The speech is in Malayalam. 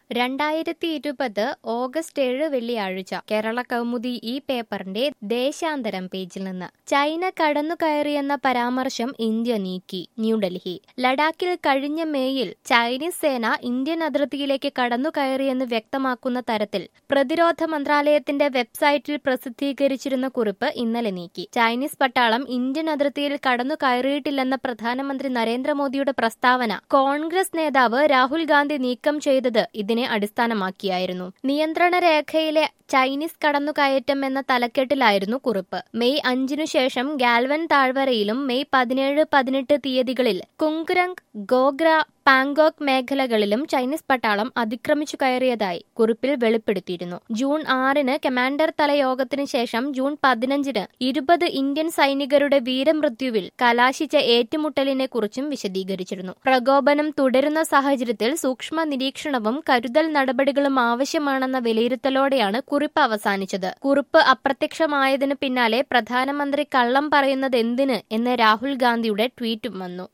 2020 ഓഗസ്റ്റ് 7 വെള്ളിയാഴ്ച കേരള കൗമുദി ഈ പേപ്പറിന്റെ ദേശാന്തരം പേജിൽ നിന്ന് ചൈന കടന്നുകയറിയെന്ന പരാമർശം ഇന്ത്യ നീക്കി. ന്യൂഡൽഹി. ലഡാക്കിൽ കഴിഞ്ഞ മേയിൽ ചൈനീസ് സേന ഇന്ത്യൻ അതിർത്തിയിലേക്ക് കടന്നുകയറിയെന്ന് വ്യക്തമാക്കുന്ന തരത്തിൽ പ്രതിരോധ മന്ത്രാലയത്തിന്റെ വെബ്സൈറ്റിൽ പ്രസിദ്ധീകരിച്ചിരുന്ന കുറിപ്പ് ഇന്നലെ നീക്കി. ചൈനീസ് പട്ടാളം ഇന്ത്യൻ അതിർത്തിയിൽ കടന്നുകയറിയിട്ടില്ലെന്ന പ്രധാനമന്ത്രി നരേന്ദ്രമോദിയുടെ പ്രസ്താവന കോൺഗ്രസ് നേതാവ് രാഹുൽ ഗാന്ധി നീക്കം ചെയ്തത് ഇതിനെ അടിസ്ഥാനമാക്കിയായിരുന്നു. നിയന്ത്രണ രേഖയിലെ ചൈനീസ് കടന്നുകയറ്റം എന്ന തലക്കെട്ടിലായിരുന്നു കുറിപ്പ്. മെയ് 5 ശേഷം ഗാൽവൻ താഴ്വരയിലും മെയ് 17, 18 തീയതികളിൽ കുങ്ക്രങ്, ഗോഗ്ര, പാങ്കോക്ക് മേഖലകളിലും ചൈനീസ് പട്ടാളം അതിക്രമിച്ചു കയറിയതായി കുറിപ്പിൽ വെളിപ്പെടുത്തിയിരുന്നു. ജൂൺ 6 കമാൻഡർ തല യോഗത്തിന് ശേഷം ജൂൺ 15 20 ഇന്ത്യൻ സൈനികരുടെ വീരമൃത്യുവിൽ കലാശിച്ച ഏറ്റുമുട്ടലിനെ കുറിച്ചും വിശദീകരിച്ചിരുന്നു. പ്രകോപനം തുടരുന്ന സാഹചര്യത്തിൽ സൂക്ഷ്മ നിരീക്ഷണവും കരുതൽ നടപടികളും ആവശ്യമാണെന്ന വിലയിരുത്തലോടെയാണ് കുറിപ്പ് അവസാനിച്ചത്. കുറിപ്പ് അപ്രത്യക്ഷമായതിനു പിന്നാലെ പ്രധാനമന്ത്രി കള്ളം പറയുന്നതെന്തിന് എന്ന് രാഹുൽ ഗാന്ധിയുടെ ട്വീറ്റും വന്നു.